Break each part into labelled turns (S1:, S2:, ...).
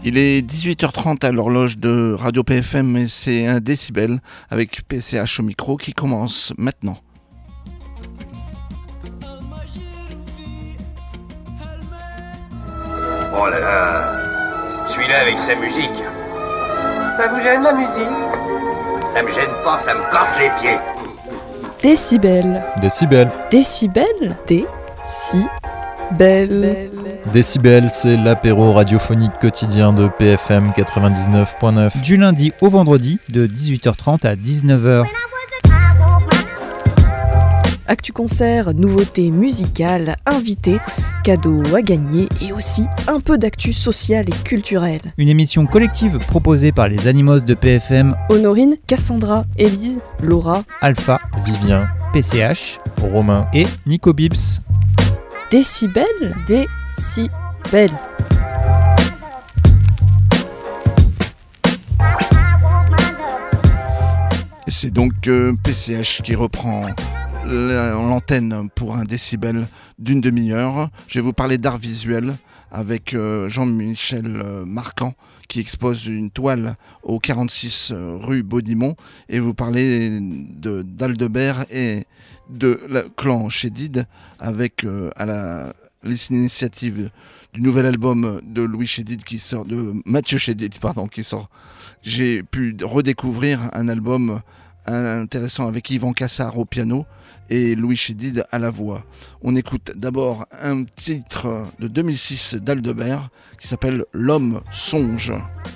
S1: Il est 18h30 à l'horloge de Radio PFM et c'est un décibel avec PCH au micro qui commence maintenant.
S2: Oh là là, celui-là avec sa musique.
S3: Ça vous gêne la musique?
S2: Ça me gêne pas, ça me casse les pieds.
S4: Décibel.
S5: Décibel.
S4: Décibel. Décibel.
S5: Décibel, c'est l'apéro radiophonique quotidien de PFM 99.9.
S6: Du lundi au vendredi, de 18h30 à 19h.
S4: Actu concert, nouveautés musicales, invités, cadeaux à gagner et aussi un peu d'actu sociale et culturelle.
S6: Une émission collective proposée par les animos de PFM,
S4: Honorine, Cassandra, Élise, Laura,
S6: Alpha,
S5: Vivien,
S6: PCH,
S5: Romain
S6: et Nico Bibbs.
S4: Décibel. Décibel.
S1: Et c'est donc PCH qui reprend l'antenne pour un décibel d'une demi-heure. Je vais vous parler d'art visuel avec Jean-Michel Marquand qui expose une toile au 46 rue Baudimont et vous parler d'Aldebert et de la clan Chédid avec l'initiative du nouvel album de Louis Chédid de Mathieu Chédid qui sort. J'ai pu redécouvrir un album intéressant avec Yvan Cassard au piano et Louis Chédid à la voix. On écoute d'abord un titre de 2006 d'Aldebert qui s'appelle L'homme songe.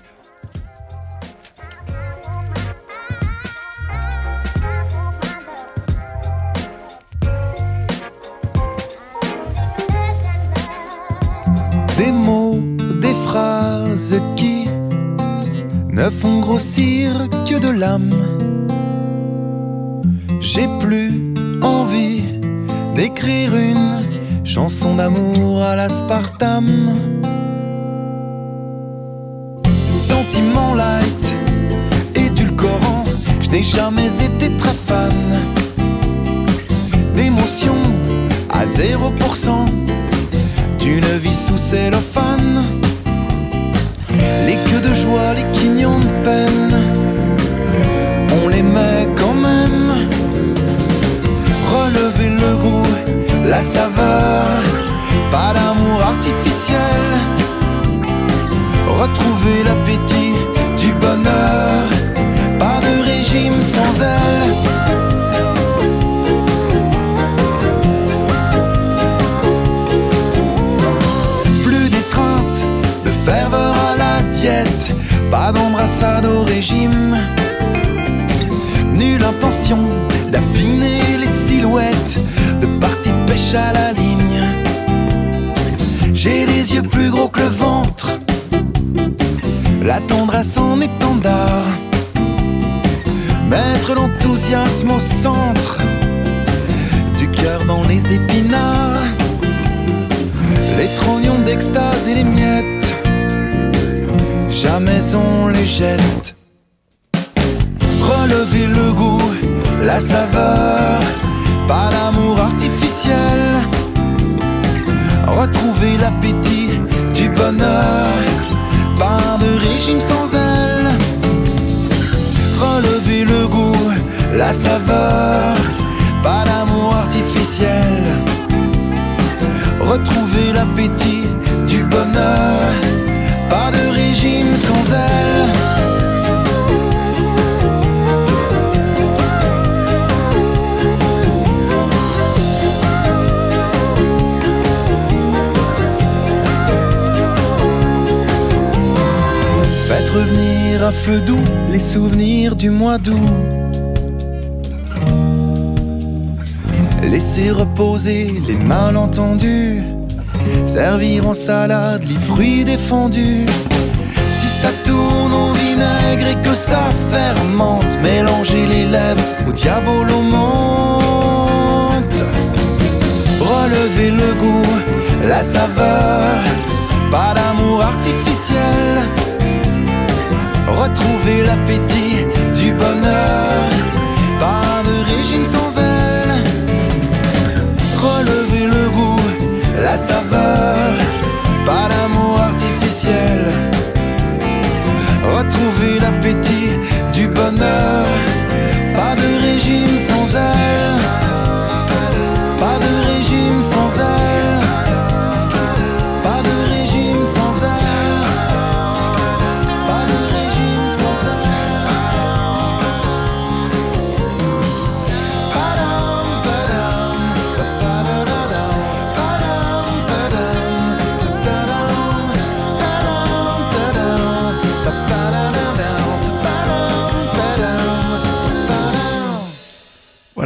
S7: Des mots, des phrases qui ne font grossir que de l'âme. J'ai plus envie d'écrire une chanson d'amour à l'aspartame. Sentiment light, édulcorant, je n'ai jamais été très fan d'émotion à 0%. D'une vie sous cellophane, les queues de joie, les quignons de peine, on les met quand même. Relever le goût, la saveur, pas d'amour artificiel. Retrouver l'appétit du bonheur, pas de régime sans elle. Ferveur à la diète, pas d'embrassade au régime. Nulle intention d'affiner les silhouettes, de partie de pêche à la ligne. J'ai les yeux plus gros que le ventre, la tendresse en étendard. Mettre l'enthousiasme au centre, du cœur dans les épinards. Les trognons d'extase et les miettes, jamais on les jette. Relever le goût, la saveur, pas d'amour artificiel. Retrouver l'appétit du bonheur, pas de régime sans elle. Relever le goût, la saveur, pas d'amour artificiel. Retrouver l'appétit du bonheur, pas de régime sans elle. Faites revenir à feu doux les souvenirs du mois d'août. Laissez reposer les malentendus. Servir en salade les fruits défendus. Si ça tourne au vinaigre et que ça fermente, mélangez les lèvres au diabolo monte. Relevez le goût, la saveur, pas d'amour artificiel. Retrouvez l'appétit du bonheur, pas de régime sans elle. Relevez le goût, la saveur, pas d'amour artificiel.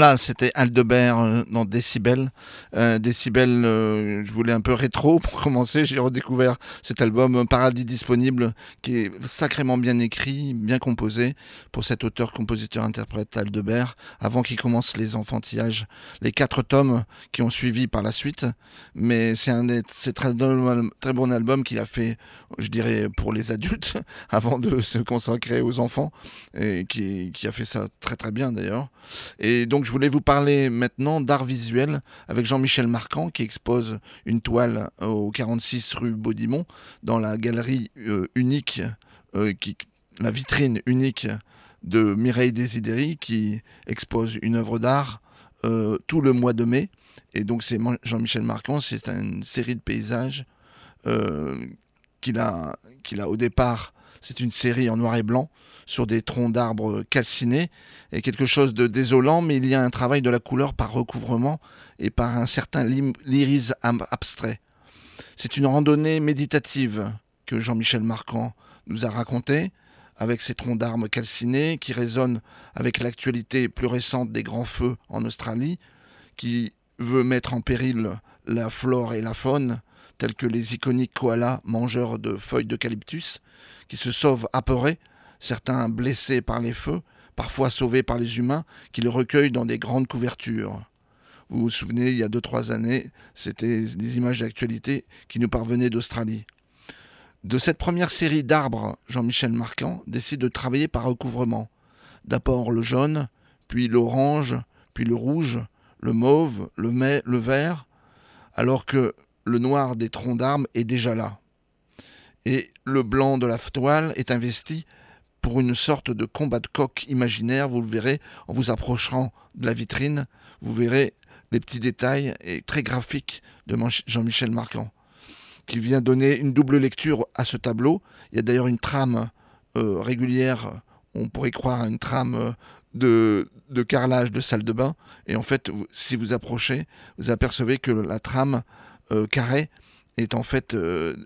S1: Voilà, c'était Aldebert dans Décibel. Décibel, je voulais un peu rétro pour commencer. J'ai redécouvert cet album Paradis disponible qui est sacrément bien écrit, bien composé pour cet auteur, compositeur, interprète Aldebert, avant qu'il commence les enfantillages, les 4 tomes qui ont suivi par la suite. Mais c'est très bon album qu'il a fait, je dirais, pour les adultes avant de se consacrer aux enfants et qui a fait ça très très bien d'ailleurs. Et donc je voulais vous parler maintenant d'art visuel avec Jean-Michel Marcand qui expose une toile au 46 rue Baudimont dans la galerie unique, la vitrine unique de Mireille Desideri qui expose une œuvre d'art tout le mois de mai. Et donc c'est Jean-Michel Marcand, c'est une série de paysages qu'il a au départ, c'est une série en noir et blanc sur des troncs d'arbres calcinés, et quelque chose de désolant, mais il y a un travail de la couleur par recouvrement et par un certain lyrisme abstrait. C'est une randonnée méditative que Jean-Michel Marcand nous a racontée, avec ces troncs d'arbres calcinés qui résonnent avec l'actualité plus récente des grands feux en Australie, qui veut mettre en péril la flore et la faune, tels que les iconiques koalas mangeurs de feuilles d'eucalyptus, qui se sauvent apeurés, certains blessés par les feux, parfois sauvés par les humains, qui les recueillent dans des grandes couvertures. Vous vous souvenez, il y a 2-3 années, c'était des images d'actualité qui nous parvenaient d'Australie. De cette première série d'arbres, Jean-Michel Marcand décide de travailler par recouvrement. D'abord le jaune, puis l'orange, puis le rouge, le mauve, le vert, alors que le noir des troncs d'arbres est déjà là. Et le blanc de la toile est investi pour une sorte de combat de coq imaginaire. Vous le verrez en vous approchant de la vitrine, vous verrez les petits détails et très graphiques de Jean-Michel Marcand, qui vient donner une double lecture à ce tableau. Il y a d'ailleurs une trame régulière, on pourrait croire à une trame de carrelage de salle de bain, et en fait, si vous approchez, vous apercevez que la trame carrée est en fait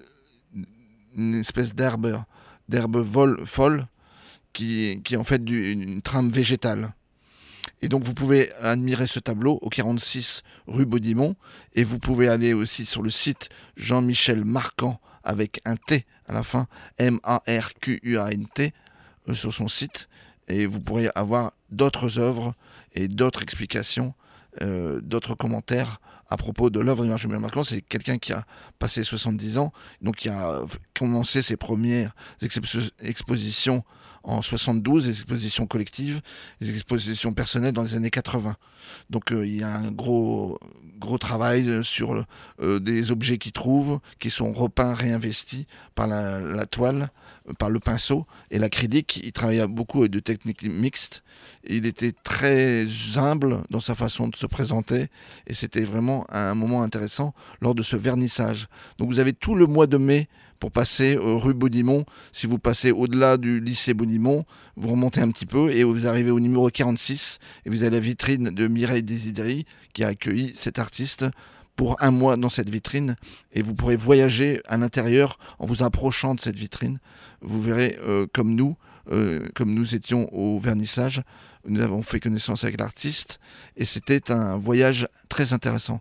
S1: une espèce d'herbe folle, qui est en fait une trame végétale. Et donc vous pouvez admirer ce tableau au 46 rue Baudimont, et vous pouvez aller aussi sur le site Jean-Michel Marcand avec un T à la fin, M-A-R-Q-U-A-N-T, sur son site, et vous pourrez avoir d'autres œuvres et d'autres explications, d'autres commentaires à propos de l'œuvre de Jean-Michel Marcand. C'est quelqu'un qui a passé 70 ans, donc qui a commencé ses premières expositions en 72, des expositions collectives, des expositions personnelles dans les années 80. Donc il y a un gros travail sur des objets qu'il trouve, qui sont repeints, réinvestis par la toile, par le pinceau et l'acrylique. Il travaillait beaucoup avec de techniques mixtes. Il était très humble dans sa façon de se présenter, et c'était vraiment un moment intéressant lors de ce vernissage. Donc vous avez tout le mois de mai pour passer rue Baudimont. Si vous passez au-delà du lycée Baudimont, vous remontez un petit peu et vous arrivez au numéro 46, et vous avez la vitrine de Mireille Desideri qui a accueilli cet artiste pour un mois dans cette vitrine, et vous pourrez voyager à l'intérieur en vous approchant de cette vitrine. Vous verrez comme nous étions au vernissage, nous avons fait connaissance avec l'artiste, et c'était un voyage très intéressant.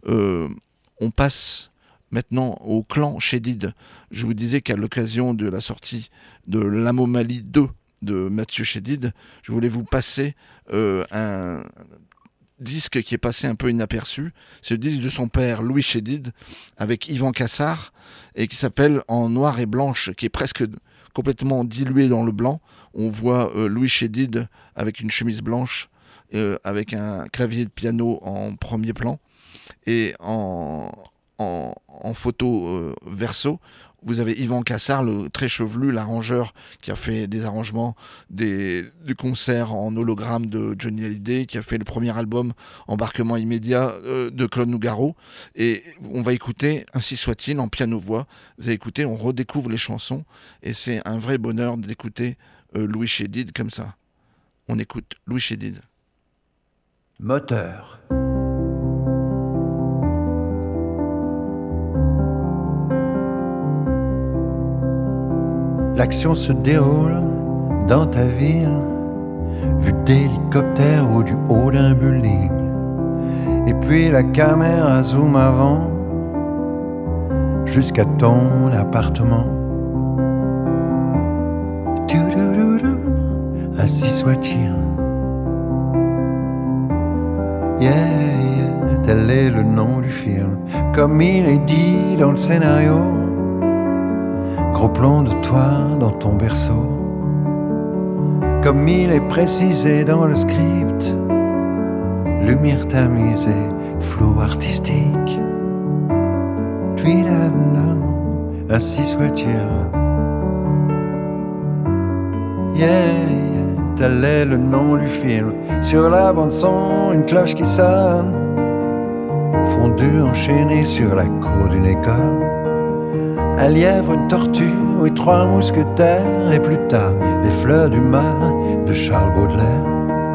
S1: On passe maintenant au clan Chédid. Je vous disais qu'à l'occasion de la sortie de l'Amomalie 2 de Mathieu Chédid, je voulais vous passer un disque qui est passé un peu inaperçu. C'est le disque de son père, Louis Chédid, avec Yvan Cassard, et qui s'appelle En noir et blanche, qui est presque complètement dilué dans le blanc. On voit Louis Chédid avec une chemise blanche, avec un clavier de piano en premier plan, et en photo verso, vous avez Yvan Cassard, le très chevelu, l'arrangeur qui a fait des arrangements du concert en hologramme de Johnny Hallyday, qui a fait le premier album Embarquement immédiat de Claude Nougaro. Et on va écouter Ainsi soit-il en piano-voix. Vous allez écouter, on redécouvre les chansons, et c'est un vrai bonheur d'écouter Louis Chédid comme ça. On écoute Louis Chédid.
S8: Moteur. L'action se déroule dans ta ville, vue d'hélicoptère ou du haut d'un building. Et puis la caméra zoom avant, jusqu'à ton appartement. Ainsi soit-il. Yeah, yeah, tel est le nom du film, comme il est dit dans le scénario. Gros plan de toi dans ton berceau, comme il est précisé dans le script. Lumière tamisée, flou artistique. Puis là, non, ainsi soit-il. Yeah, yeah, tel est le nom du film. Sur la bande-son, une cloche qui sonne, fondue enchaînée sur la cour d'une école. Un lièvre, une tortue et 3 mousquetaires. Et plus tard, les fleurs du mal de Charles Baudelaire.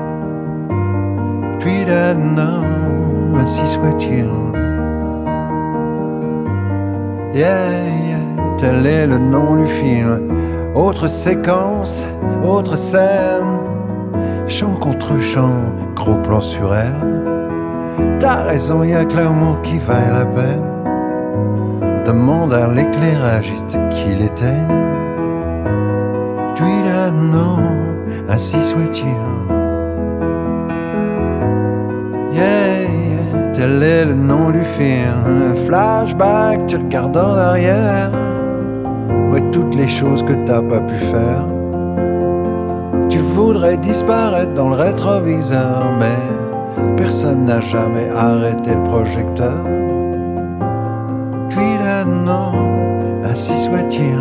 S8: Puis d'un homme, ainsi soit-il. Yeah, yeah, tel est le nom du film. Autre séquence, autre scène, chant contre chant, gros plan sur elle. T'as raison, y'a que l'amour qui vaille la peine. Demande à l'éclairagiste qu'il éteigne. Tu lui donnes non, ainsi soit-il. Yeah, yeah, tel est le nom du film. Un flashback, tu regardes en arrière. Ouais, toutes les choses que t'as pas pu faire. Tu voudrais disparaître dans le rétroviseur, mais personne n'a jamais arrêté le projecteur. Puis là, non, ainsi soit-il.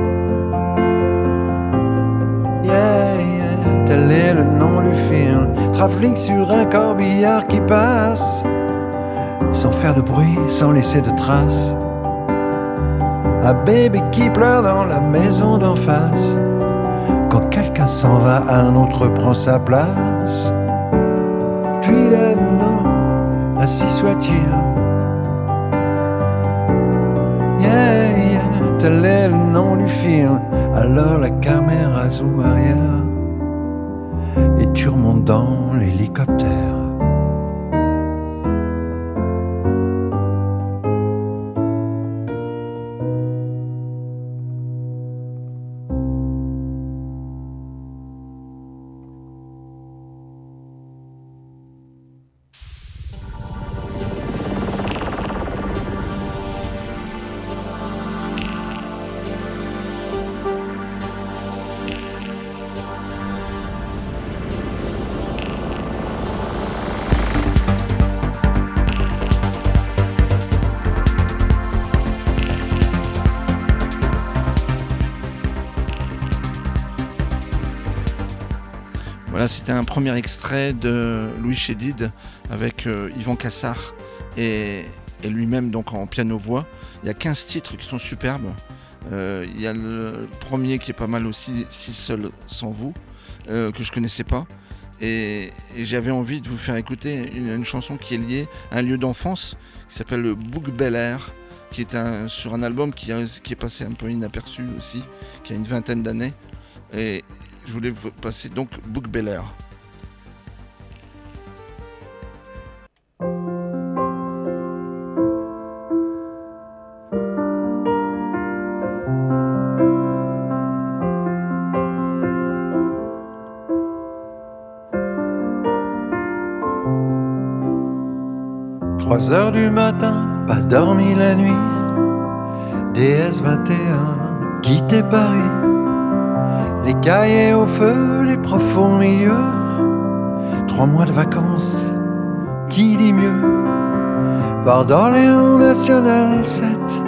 S8: Yeah, yeah, tel est le nom du film. Trafic sur un corbillard qui passe, sans faire de bruit, sans laisser de traces. Un bébé qui pleure dans la maison d'en face. Quand quelqu'un s'en va, un autre prend sa place. Puis là, non, ainsi soit-il. Yeah, yeah, tel est le nom du film. Alors la caméra zoom arrière et tu remontes dans l'hélicoptère.
S1: Voilà, c'était un premier extrait de Louis Chédid avec Yvan Cassard et lui-même donc en piano-voix. Il y a 15 titres qui sont superbes. Il y a le premier qui est pas mal aussi, Si seul sans vous, que je connaissais pas. Et j'avais envie de vous faire écouter une chanson qui est liée à un lieu d'enfance qui s'appelle le Bouc Bel Air, qui est sur un album qui est passé un peu inaperçu aussi, qui a une 20aine d'années. Et je voulais vous passer donc Bouc Bel Air.
S8: Trois heures du matin, pas dormi la nuit. DS21, quitter Paris. Les cahiers au feu, les profs au milieu. 3 mois de vacances, qui dit mieux? Part d'Orléans National 7,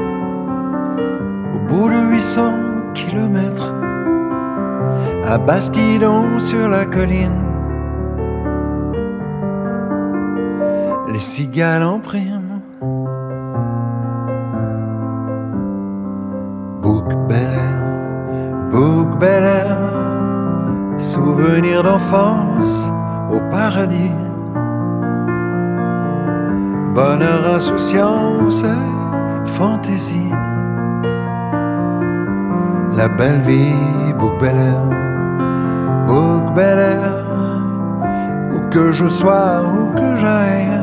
S8: au bout de 800 kilomètres, à Bastidon sur la colline. Les cigales en prime. Bouc Bel Air, Bouc Bel Air, souvenir d'enfance au paradis. Bonheur, insouciance et fantaisie. La belle vie, Bouc Bel Air, Bourg Bel Air, où que je sois, où que j'aille.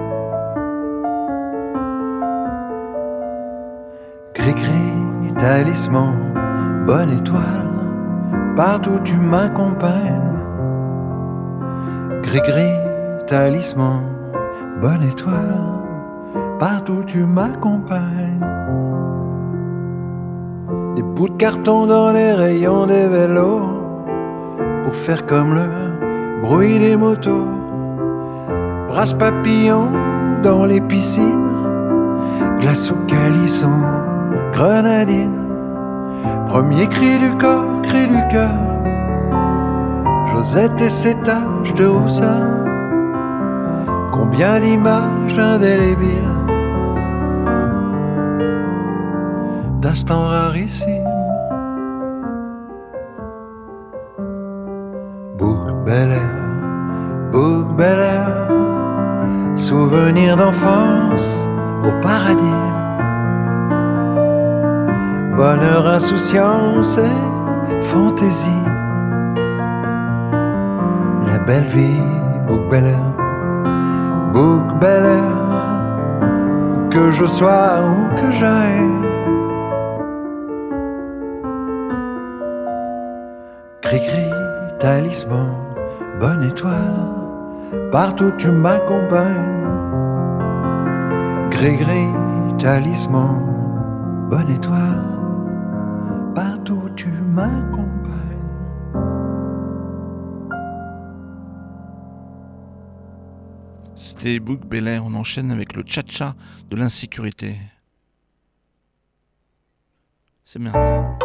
S8: Gris-gris, talisman, bonne étoile, partout tu m'accompagnes. Gris-gris, talisman, bonne étoile, partout tu m'accompagnes. Des bouts de carton dans les rayons des vélos, pour faire comme le bruit des motos. Brasse papillon dans les piscines, glace au calisson, grenadine. Premier cri du corps, cri du cœur, Josette et ses taches de rousseur. Combien d'images indélébiles, d'instants rarissimes. Bourg Bel Air, Bourg Bel Air, souvenir d'enfance au paradis. Bonheur, insouciance et fantaisie. La belle vie, Bourg Bel Air, Bourg Bel Air, où que je sois, où que j'aille. Gris-gris, talisman, bonne étoile, partout tu m'accompagnes. Gris-gris, talisman, bonne étoile, partout tu m'accompagnes.
S1: C'était Bourg Bel Air, on enchaîne avec le tcha-tcha de l'insécurité. C'est merde.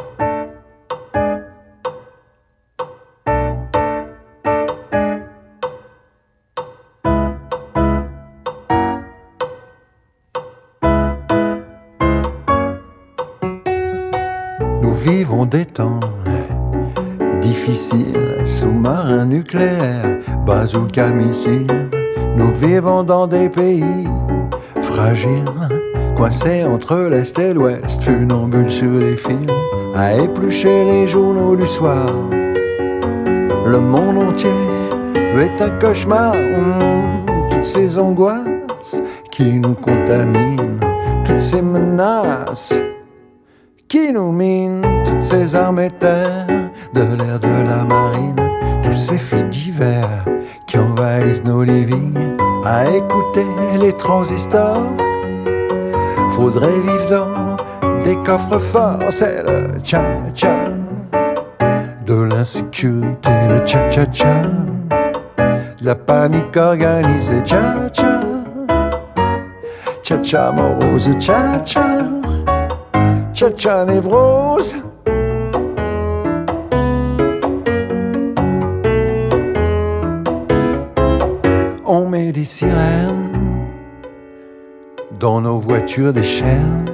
S8: Nous vivons des temps difficiles, sous-marins nucléaires, bazooka missiles. Nous vivons dans des pays fragiles, coincés entre l'Est et l'Ouest, funambules sur les fils, à éplucher les journaux du soir. Le monde entier est un cauchemar, toutes ces angoisses qui nous contaminent, toutes ces menaces qui nous minent, toutes ces armées de terre, de l'air, de la marine, tous ces faits divers qui envahissent nos livings. À écouter les transistors, faudrait vivre dans des coffres forts. C'est le tcha-tcha de l'insécurité, le tcha-tcha-tcha, la panique organisée, tcha-tcha, tcha-tcha morose, tcha-tcha, tcha-tcha névrose. On met des sirènes dans nos voitures, des chaînes,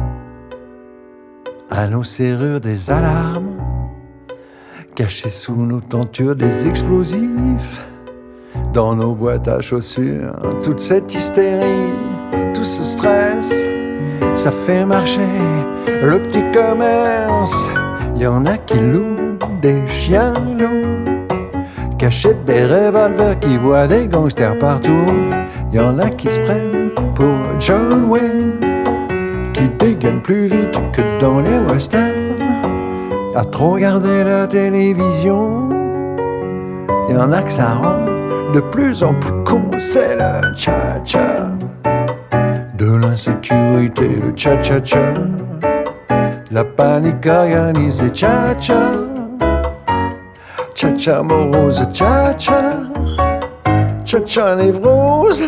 S8: à nos serrures des alarmes, cachés sous nos tentures des explosifs, dans nos boîtes à chaussures. Toute cette hystérie, tout ce stress, ça fait marcher le petit commerce. Y en a qui louent des chiens loups, cachette des revolvers qui voient des gangsters partout. Y en a qui se prennent pour John Wayne, qui dégainent plus vite que dans les westerns, à trop regarder la télévision. Y en a que ça rend de plus en plus con. C'est le tcha-tcha de l'insécurité, le tcha-tcha-tcha, la panique organisée, tcha-tcha, tcha-tcha morose, tcha-tcha, tcha-tcha névrose.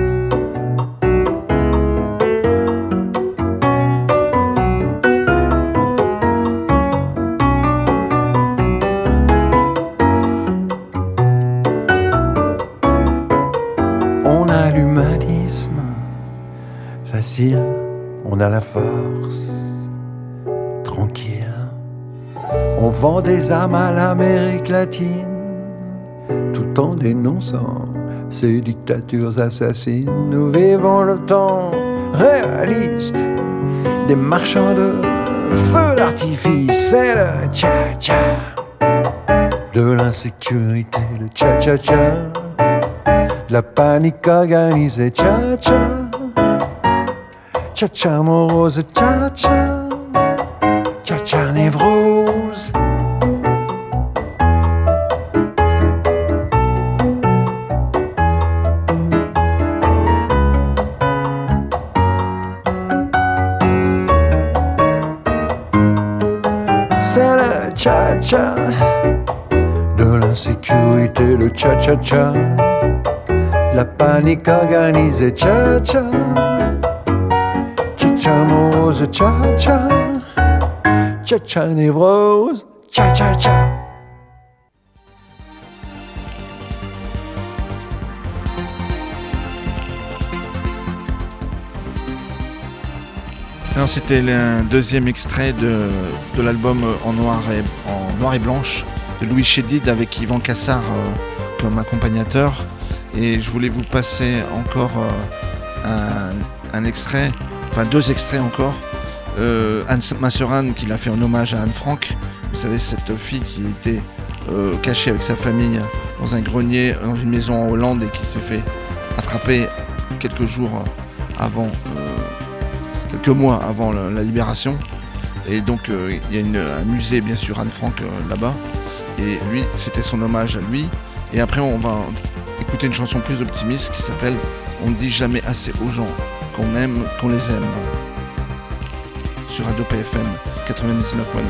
S8: On a l'humanisme facile, on a la force tranquille. On vend des armes à l'Amérique latine, tout en dénonçant ces dictatures assassines. Nous vivons le temps réaliste des marchands de feux d'artifice. C'est le tcha-tcha de l'insécurité, le cha-cha-cha, de la panique organisée, cha-cha, cha-cha morose, cha-cha, cha-cha névrose. C'est le cha-cha, de l'insécurité, le cha-cha-cha, la panique organisée, cha-cha, cha-cha morose, cha-cha, cha-cha névrose, cha-cha-cha.
S1: Alors c'était un deuxième extrait de l'album en noir et blanche de Louis Chédid avec Yvan Cassard comme accompagnateur. Et je voulais vous passer encore un extrait, enfin 2 extraits encore. Anne Masseran qui l'a fait en hommage à Anne Frank. Vous savez, cette fille qui était cachée avec sa famille dans un grenier, dans une maison en Hollande et qui s'est fait attraper quelques mois avant la libération. Et donc il y a un musée bien sûr Anne Frank là-bas. Et lui, c'était son hommage à lui. Et après on va écouter une chanson plus optimiste qui s'appelle On ne dit jamais assez aux gens qu'on aime, qu'on les aime. Sur Radio PFM 99.9.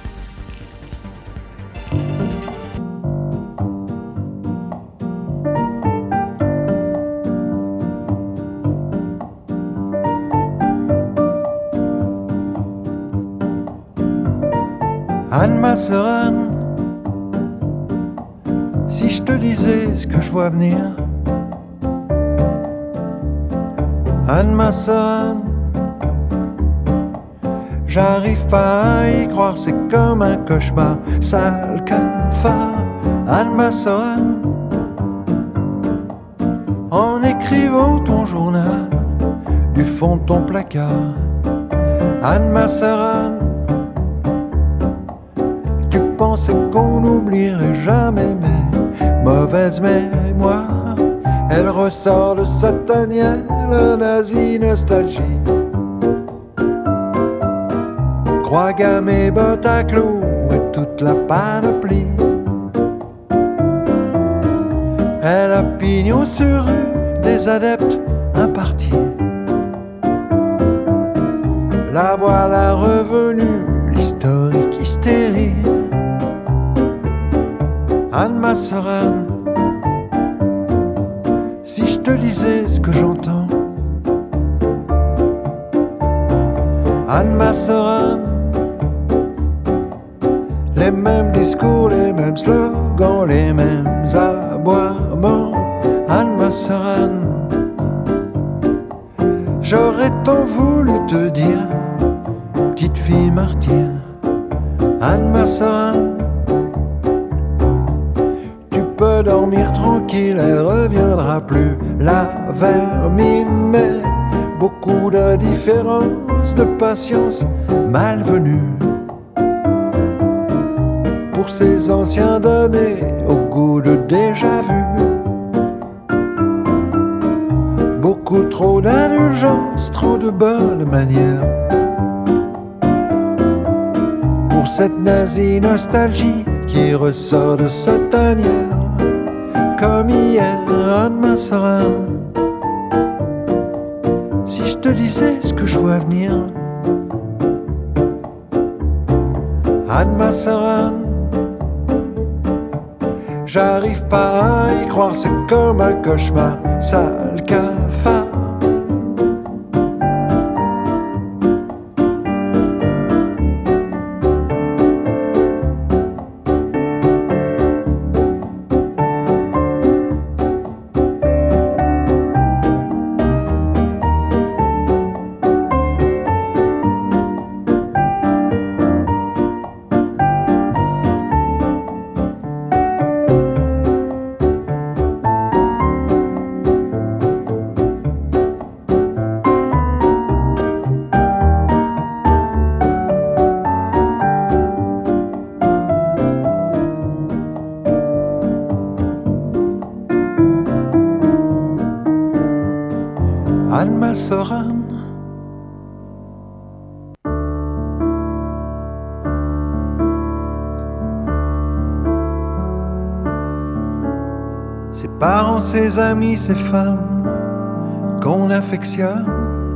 S8: Anne Masseran, si je te disais ce que je vois venir. Anne Masseran, j'arrive pas à y croire, c'est comme un cauchemar. Sale cafard, Anne Masseran, en écrivant ton journal du fond de ton placard. Anne Masseran, tu pensais qu'on n'oublierait jamais mes mauvaises mémoires. Elle ressort de sa tanière, la nazie nostalgie. Croix gammée, bottes à clous et toute la panoplie. Elle a pignon sur rue des adeptes impartis. La voilà revenue, l'historique hystérie. Anne Masseran, si je te disais ce que j'entends. Anne Masseran, les mêmes discours, les mêmes slogans, les mêmes aboiements. Anne Masseran, j'aurais tant voulu te dire, petite fille martyre. Anne Masseran, tu peux dormir tranquille, elle reviendra plus. La vermine, mais beaucoup d'indifférence, de patience malvenue. Pour ces anciens damnés au goût de déjà-vu. Beaucoup trop d'indulgence, trop de bonnes manières. Pour cette nazie nostalgie qui ressort de sa tanière. Comme hier, Anne Masseran, si je te disais ce que je vois venir. Anne Masseran, j'arrive pas à y croire, c'est comme un cauchemar. Sale cafard. sereine. Ses parents, ses amis, ses femmes qu'on affectionne,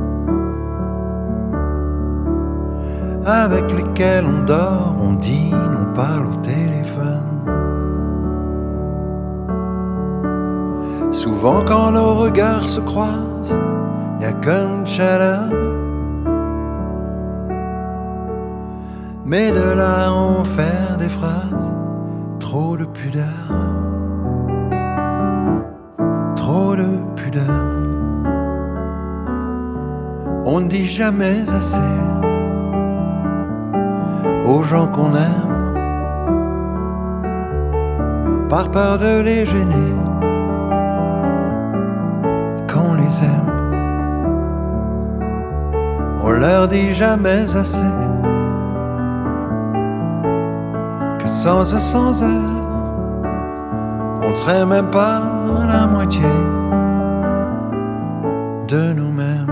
S8: avec lesquels on dort, on dîne, on parle au téléphone. Souvent quand nos regards se croisent, y a comme une chaleur, mais de là à en faire des phrases, trop de pudeur, trop de pudeur. On ne dit jamais assez aux gens qu'on aime, par peur de les gêner, qu'on les aime. On leur dit jamais assez que sans eux, sans elles, on serait même pas la moitié de nous-mêmes.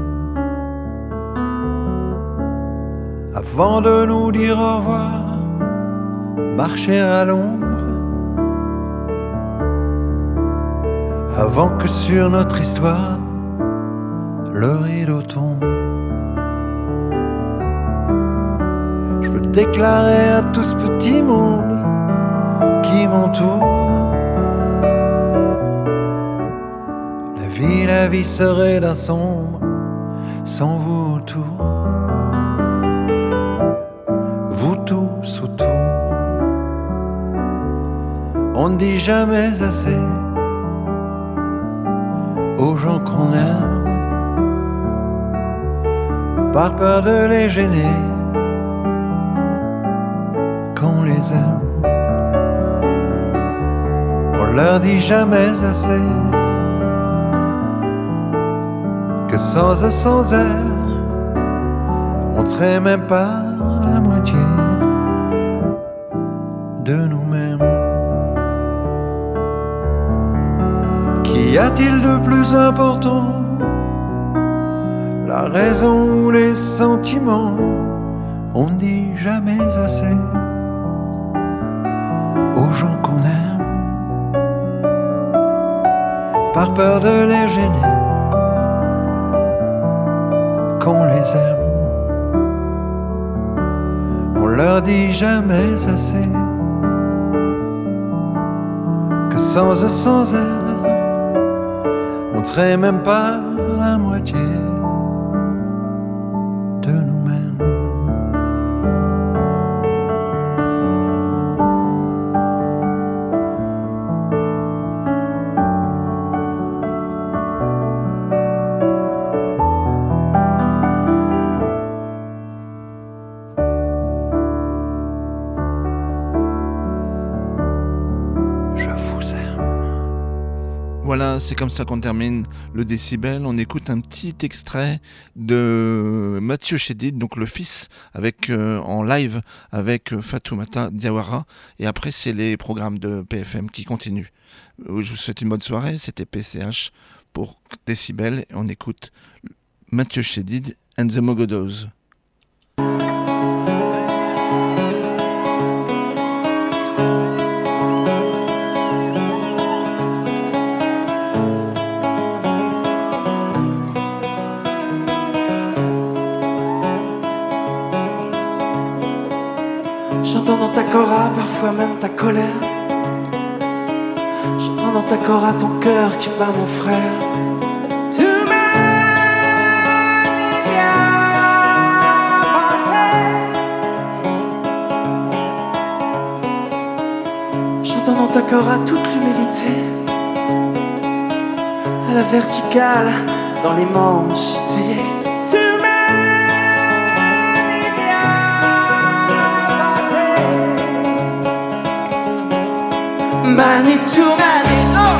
S8: Avant de nous dire au revoir, marcher à l'ombre, avant que sur notre histoire le rideau tombe. Je veux déclarer à tout ce petit monde qui m'entoure, la vie serait d'un sombre sans vous autour. Vous tous autour. On ne dit jamais assez aux gens qu'on aime, par peur de les gêner, qu'on les aime. On leur dit jamais assez que sans eux, sans elles, on ne serait même pas la moitié de nous-mêmes. Qu'y a-t-il de plus important, la raison ou les sentiments? On ne dit jamais assez aux gens qu'on aime, par peur de les gêner, qu'on les aime. On leur dit jamais assez que sans eux, sans elles, on ne serait même pas la moitié de nous-mêmes.
S1: Voilà, c'est comme ça qu'on termine le décibel. On écoute un petit extrait de Mathieu Chédid, donc le fils, avec en live avec Fatoumata Diawara. Et après, c'est les programmes de PFM qui continuent. Je vous souhaite une bonne soirée. C'était PCH pour Décibel. On écoute Mathieu Chédid and the Mogodos.
S9: J'entends dans ta cora parfois même ta colère. J'entends dans ta cora ton cœur qui bat mon frère. J'entends dans ta cora toute l'humilité, à la verticale dans l'immensité. Mani to mani, oh.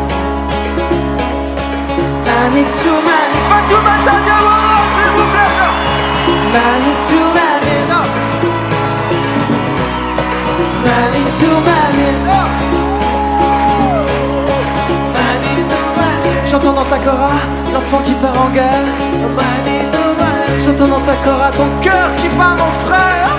S9: Mani to mani, Fatoumata Diawara, s'il vous plaît, non. Mani to mani, non. Mani to mani, oh. Mani to mani. J'entends dans ta cora l'enfant qui part en guerre. J'entends dans ta cora ton cœur qui bat mon frère.